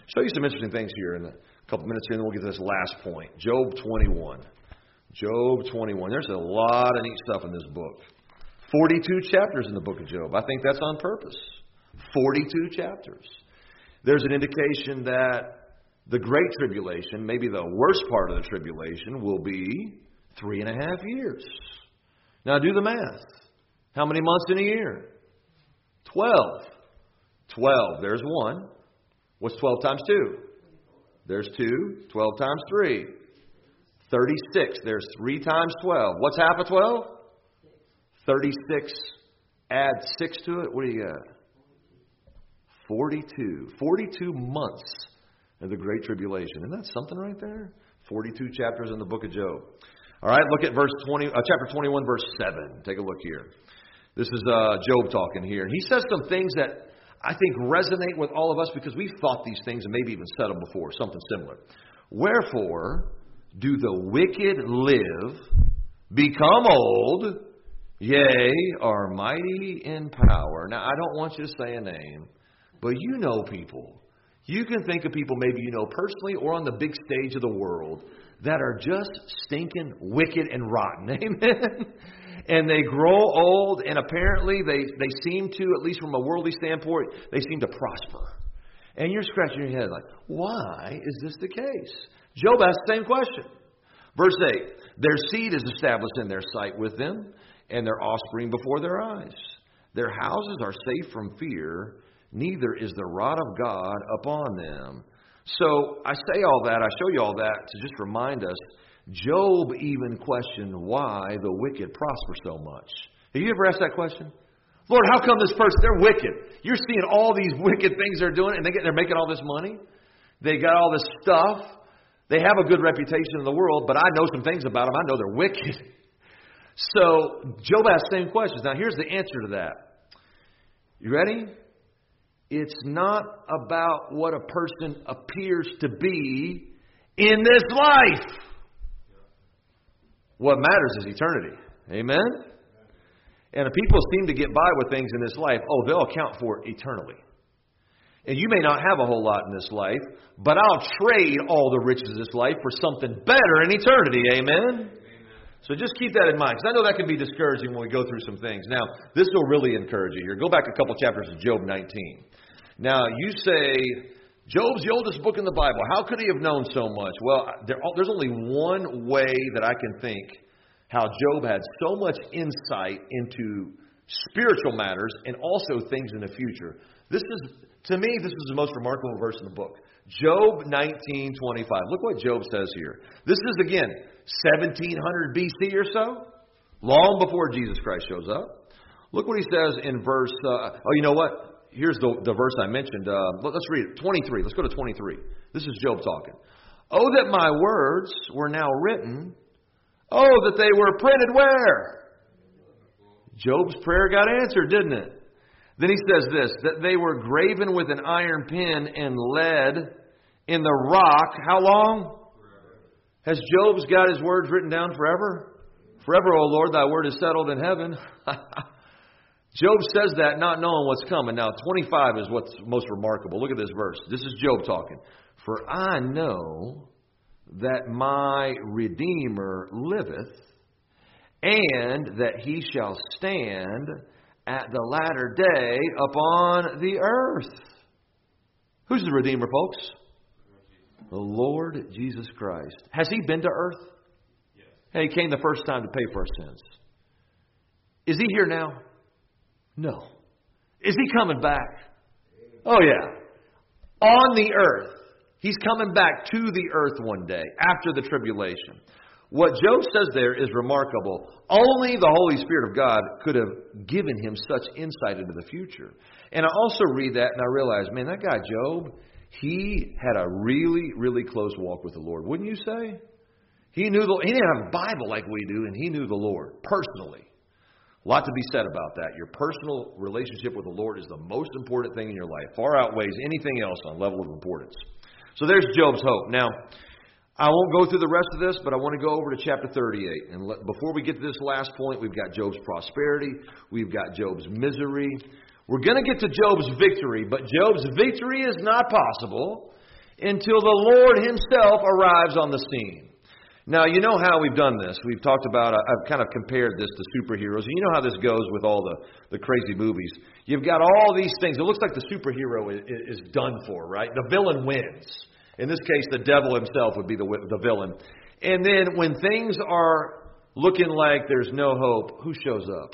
Show you some interesting things here in a couple minutes here, and then we'll get to this last point. Job 21. Job 21. There's a lot of neat stuff in this book. 42 chapters in the book of Job. I think that's on purpose. 42 chapters. There's an indication that the Great Tribulation, maybe the worst part of the tribulation, will be 3.5 years. Now do the math. How many months in a year? 12. 12. There's 1. What's 12 times 2? There's 2. 12 times 3. 36. There's 3 times 12. What's half of 12? 36. Add 6 to it. What do you got? 42. 42 months of the Great Tribulation. Isn't that something right there? 42 chapters in the book of Job. All right, look at chapter 21, verse 7. Take a look here. This is Job talking here. And he says some things that I think resonate with all of us because we've thought these things and maybe even said them before, something similar. Wherefore do the wicked live, become old, yea, are mighty in power. Now, I don't want you to say a name, but you know people. You can think of people maybe you know personally or on the big stage of the world that are just stinking wicked and rotten. Amen? And they grow old, and apparently they seem to, at least from a worldly standpoint, they seem to prosper. And you're scratching your head like, why is this the case? Job asks the same question. Verse 8, their seed is established in their sight with them, and their offspring before their eyes. Their houses are safe from fear, neither is the rod of God upon them. So I say all that, I show you all that to just remind us, Job even questioned why the wicked prosper so much. Have you ever asked that question? Lord, how come this person, they're wicked. You're seeing all these wicked things they're doing, and they're making all this money. They got all this stuff. They have a good reputation in the world, but I know some things about them. I know they're wicked. So Job asked the same questions. Now here's the answer to that. You ready? It's not about what a person appears to be in this life. What matters is eternity. Amen? And if people seem to get by with things in this life, they'll account for it eternally. And you may not have a whole lot in this life, but I'll trade all the riches of this life for something better in eternity. Amen? So just keep that in mind, because I know that can be discouraging when we go through some things. Now, this will really encourage you here. Go back a couple chapters to Job 19. Now, you say, Job's the oldest book in the Bible. How could he have known so much? Well, there's only one way that I can think how Job had so much insight into spiritual matters and also things in the future. To me, this is the most remarkable verse in the book. Job 19:25. Look what Job says here. This is, again, 1700 BC or so, long before Jesus Christ shows up. Look what he says in verse, you know what? Here's the verse I mentioned. Let's read it. 23. Let's go to 23. This is Job talking. Oh, that my words were now written. Oh, that they were printed where? Job's prayer got answered, didn't it? Then he says this, that they were graven with an iron pen and lead in the rock. How long? Forever. Has Job's got his words written down forever? Forever, O Lord, thy word is settled in heaven. Job says that not knowing what's coming. Now, 25 is what's most remarkable. Look at this verse. This is Job talking. For I know that my Redeemer liveth, and that he shall stand at the latter day upon the earth. Who's the Redeemer, folks? The Lord Jesus Christ. Has he been to earth? Yes. Hey, he came the first time to pay for our sins. Is he here now? No. Is he coming back? Oh, yeah. On the earth. He's coming back to the earth one day after the tribulation. What Job says there is remarkable. Only the Holy Spirit of God could have given him such insight into the future. And I also read that and I realize, man, that guy Job, he had a really, really close walk with the Lord. Wouldn't you say? He didn't have a Bible like we do, and he knew the Lord personally. A lot to be said about that. Your personal relationship with the Lord is the most important thing in your life. Far outweighs anything else on level of importance. So there's Job's hope. Now, I won't go through the rest of this, but I want to go over to chapter 38. And before we get to this last point, we've got Job's prosperity. We've got Job's misery. We're going to get to Job's victory, but Job's victory is not possible until the Lord himself arrives on the scene. Now, you know how we've done this. We've talked about, I've kind of compared this to superheroes. And you know how this goes with all the crazy movies. You've got all these things. It looks like the superhero is done for, right? The villain wins. In this case, the devil himself would be the villain. And then when things are looking like there's no hope, who shows up?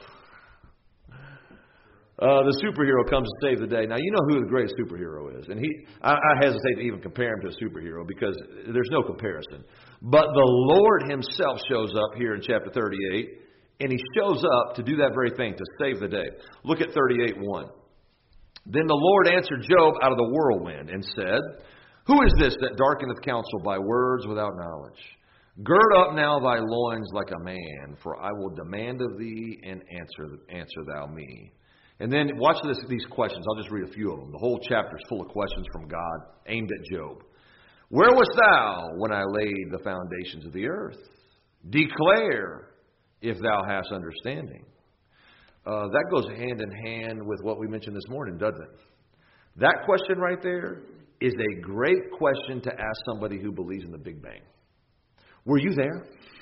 The superhero comes to save the day. Now, you know who the greatest superhero is. And I hesitate to even compare him to a superhero because there's no comparison. But the Lord himself shows up here in chapter 38, and he shows up to do that very thing, to save the day. Look at 38:1. Then the Lord answered Job out of the whirlwind and said, Who is this that darkeneth counsel by words without knowledge? Gird up now thy loins like a man, for I will demand of thee, and answer thou me. And then watch these questions. I'll just read a few of them. The whole chapter is full of questions from God aimed at Job. Where wast thou when I laid the foundations of the earth? Declare if thou hast understanding. That goes hand in hand with what we mentioned this morning, doesn't it? That question right there is a great question to ask somebody who believes in the Big Bang. Were you there?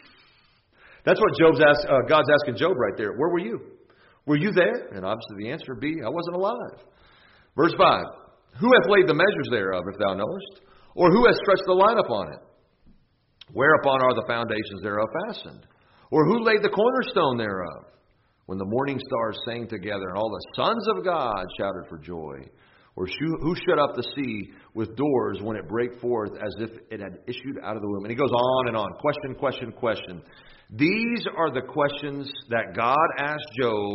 That's what God's asking Job right there. Where were you? Were you there? And obviously the answer would be, I wasn't alive. Verse 5. Who hath laid the measures thereof, if thou knowest? Or who hath stretched the line upon it? Whereupon are the foundations thereof fastened? Or who laid the cornerstone thereof? When the morning stars sang together, and all the sons of God shouted for joy. Or who shut up the sea with doors when it brake forth as if it had issued out of the womb? And he goes on and on. Question, question, question. These are the questions that God asked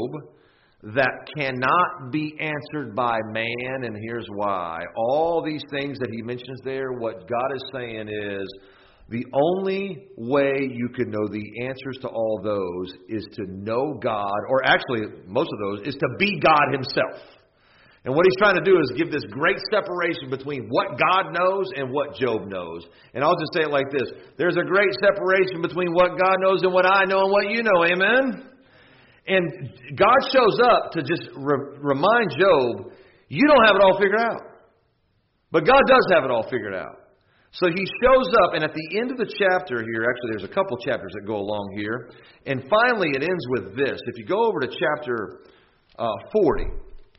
Job that cannot be answered by man, and here's why. All these things that he mentions there, what God is saying is, the only way you can know the answers to all those is to know God, or actually, most of those, is to be God himself. And what he's trying to do is give this great separation between what God knows and what Job knows. And I'll just say it like this. There's a great separation between what God knows and what I know and what you know. Amen? And God shows up to just remind Job, you don't have it all figured out. But God does have it all figured out. So he shows up, and at the end of the chapter here, actually there's a couple chapters that go along here, and finally it ends with this. If you go over to chapter 42.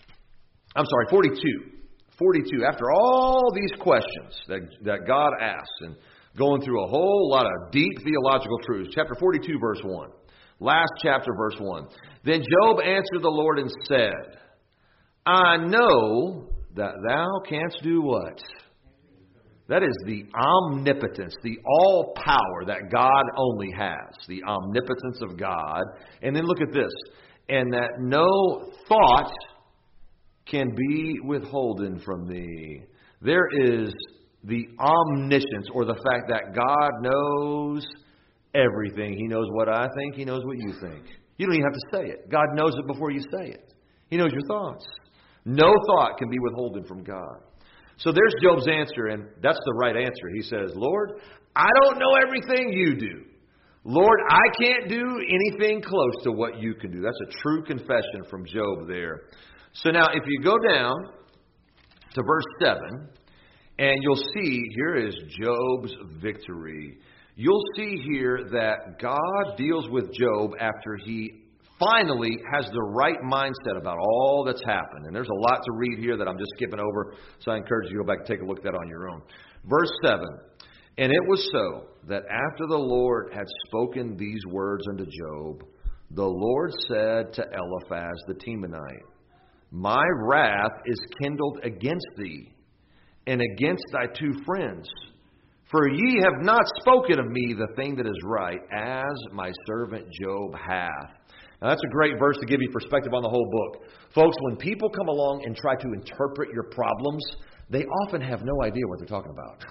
42. After all these questions that God asks, and going through a whole lot of deep theological truths. Chapter 42, verse 1. Last chapter, verse 1. Then Job answered the Lord and said, I know that thou canst do what? That is the omnipotence, the all power that God only has. The omnipotence of God. And then look at this. And that no thought can be withholden from thee. There is the omniscience, or the fact that God knows everything. He knows what I think. He knows what you think. You don't even have to say it. God knows it before you say it. He knows your thoughts. No thought can be withholden from God. So there's Job's answer, and that's the right answer. He says, Lord, I don't know everything you do. Lord, I can't do anything close to what you can do. That's a true confession from Job there. So now, if you go down to verse 7, and you'll see, here is Job's victory. You'll see here that God deals with Job after he finally has the right mindset about all that's happened. And there's a lot to read here that I'm just skipping over, so I encourage you to go back and take a look at that on your own. Verse 7, And it was so that after the Lord had spoken these words unto Job, the Lord said to Eliphaz the Temanite, My wrath is kindled against thee, and against thy two friends. For ye have not spoken of me the thing that is right, as my servant Job hath. Now that's a great verse to give you perspective on the whole book. Folks, when people come along and try to interpret your problems, they often have no idea what they're talking about.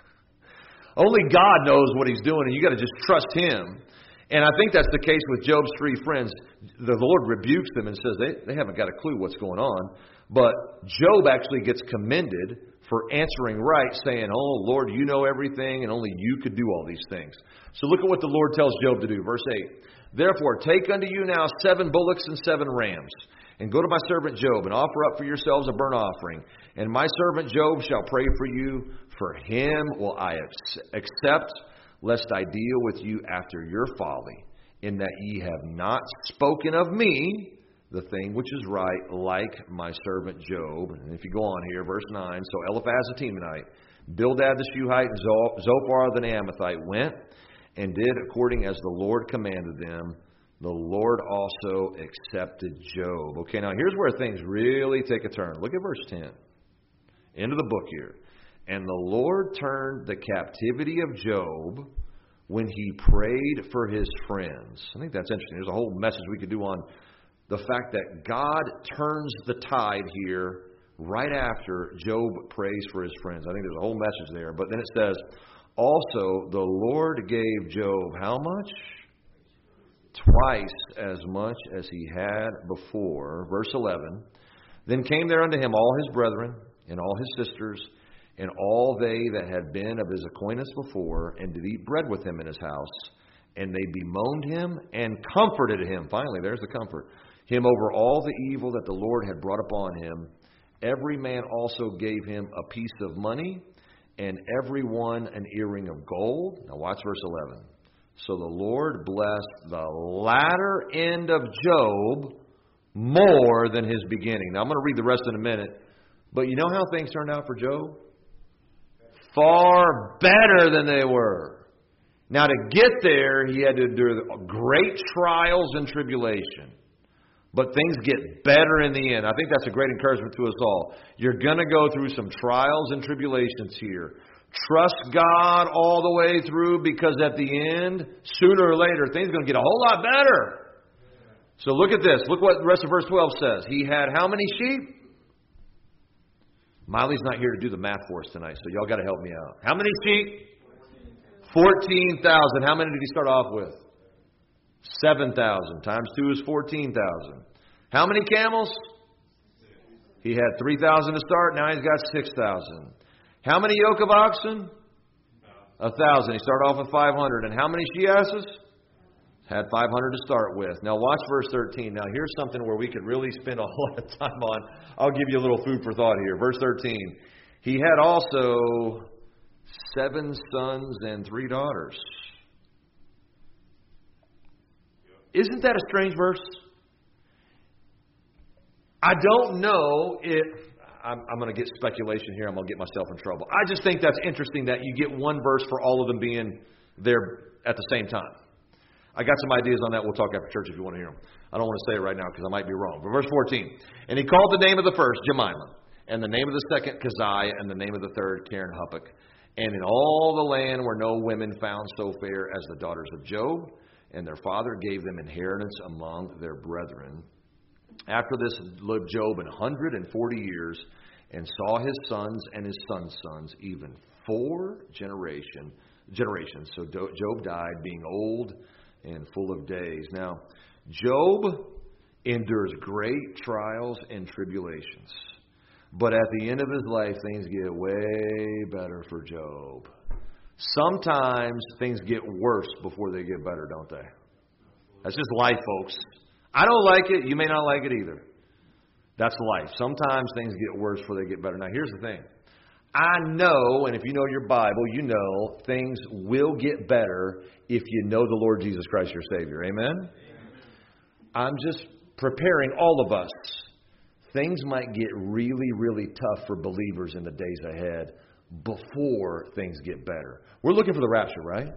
Only God knows what he's doing, and you got to just trust him. And I think that's the case with Job's three friends. The Lord rebukes them and says they haven't got a clue what's going on. But Job actually gets commended for answering right, saying, Oh, Lord, you know everything, and only you could do all these things. So look at what the Lord tells Job to do. Verse 8, Therefore, take unto you now 7 bullocks and 7 rams, and go to my servant Job, and offer up for yourselves a burnt offering. And my servant Job shall pray for you, For him will I accept, lest I deal with you after your folly, in that ye have not spoken of me the thing which is right, like my servant Job. And if you go on here, verse 9, so Eliphaz the Temanite, Bildad the Shuhite, and Zophar the Naamathite went and did according as the Lord commanded them. The Lord also accepted Job. Okay, now here's where things really take a turn. Look at verse 10. End of the book here. And the Lord turned the captivity of Job when he prayed for his friends. I think that's interesting. There's a whole message we could do on the fact that God turns the tide here right after Job prays for his friends. I think there's a whole message there. But then it says, also the Lord gave Job how much? Twice as much as he had before. Verse 11. Then came there unto him all his brethren and all his sisters and all they that had been of his acquaintance before, and did eat bread with him in his house. And they bemoaned him and comforted him. Finally, there's the comfort. Him over all the evil that the Lord had brought upon him. Every man also gave him a piece of money, and every one an earring of gold. Now watch verse 11. So the Lord blessed the latter end of Job more than his beginning. Now I'm going to read the rest in a minute. But you know how things turned out for Job? Far better than they were. Now to get there, he had to endure great trials and tribulation. But things get better in the end. I think that's a great encouragement to us all. You're going to go through some trials and tribulations here. Trust God all the way through, because at the end, sooner or later, things are going to get a whole lot better. So look at this. Look what the rest of verse 12 says. He had how many sheep? Miley's not here to do the math for us tonight, so y'all got to help me out. How many sheep? 14,000. How many did he start off with? 7,000. Times 2 is 14,000. How many camels? He had 3,000 to start. Now he's got 6,000. How many yoke of oxen? 1,000. He started off with 500. And how many she-asses? Had 500 to start with. Now watch verse 13. Now here's something where we could really spend a lot of time on. I'll give you a little food for thought here. Verse 13. He had also 7 sons and 3 daughters. Isn't that a strange verse? I don't know if... I'm going to get speculation here. I'm going to get myself in trouble. I just think that's interesting that you get one verse for all of them being there at the same time. I got some ideas on that. We'll talk after church if you want to hear them. I don't want to say it right now because I might be wrong. But verse 14. And he called the name of the first Jemimah, and the name of the second Keziah, and the name of the third Karen-Huppuch. And in all the land were no women found so fair as the daughters of Job, and their father gave them inheritance among their brethren. After this lived Job 140 years, and saw his sons and his sons' sons, even 4 generations. So Job died being old and full of days. Now, Job endures great trials and tribulations. But at the end of his life, things get way better for Job. Sometimes things get worse before they get better, don't they? That's just life, folks. I don't like it. You may not like it either. That's life. Sometimes things get worse before they get better. Now, here's the thing. I know, and if you know your Bible, you know things will get better if you know the Lord Jesus Christ, your Savior. Amen? Amen. I'm just preparing all of us. Things might get really, really tough for believers in the days ahead before things get better. We're looking for the rapture, right?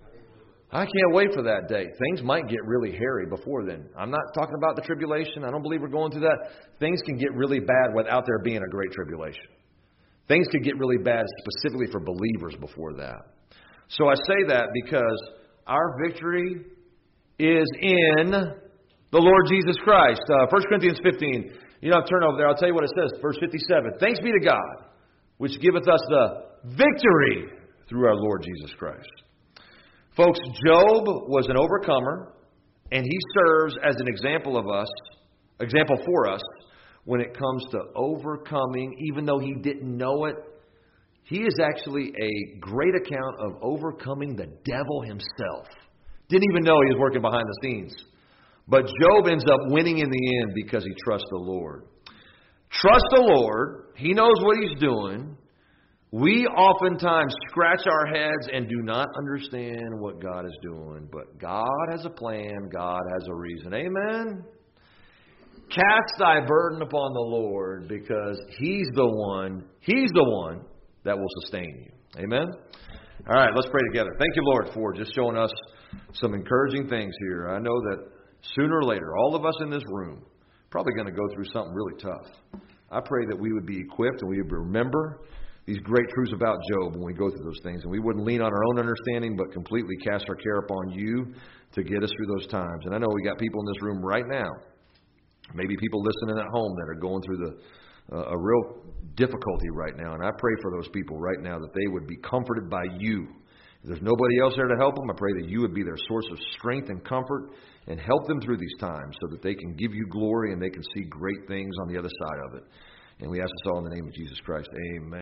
I can't wait for that day. Things might get really hairy before then. I'm not talking about the tribulation. I don't believe we're going through that. Things can get really bad without there being a great tribulation. Things could get really bad specifically for believers before that. So I say that because our victory is in the Lord Jesus Christ. 1 Corinthians 15. You don't have to turn over there. I'll tell you what it says. Verse 57. Thanks be to God, which giveth us the victory through our Lord Jesus Christ. Folks, Job was an overcomer, and he serves as an example for us when it comes to overcoming. Even though he didn't know it, he is actually a great account of overcoming the devil himself. Didn't even know he was working behind the scenes. But Job ends up winning in the end because he trusts the Lord. Trust the Lord. He knows what he's doing. We oftentimes scratch our heads and do not understand what God is doing. But God has a plan. God has a reason. Amen? Cast thy burden upon the Lord, because He's the one that will sustain you. Amen? All right, let's pray together. Thank you, Lord, for just showing us some encouraging things here. I know that sooner or later, all of us in this room probably going to go through something really tough. I pray that we would be equipped and we would remember these great truths about Job when we go through those things. And we wouldn't lean on our own understanding, but completely cast our care upon you to get us through those times. And I know we got people in this room right now, maybe people listening at home, that are going through a real difficulty right now. And I pray for those people right now that they would be comforted by you. If there's nobody else there to help them, I pray that you would be their source of strength and comfort and help them through these times so that they can give you glory and they can see great things on the other side of it. And we ask this all in the name of Jesus Christ. Amen.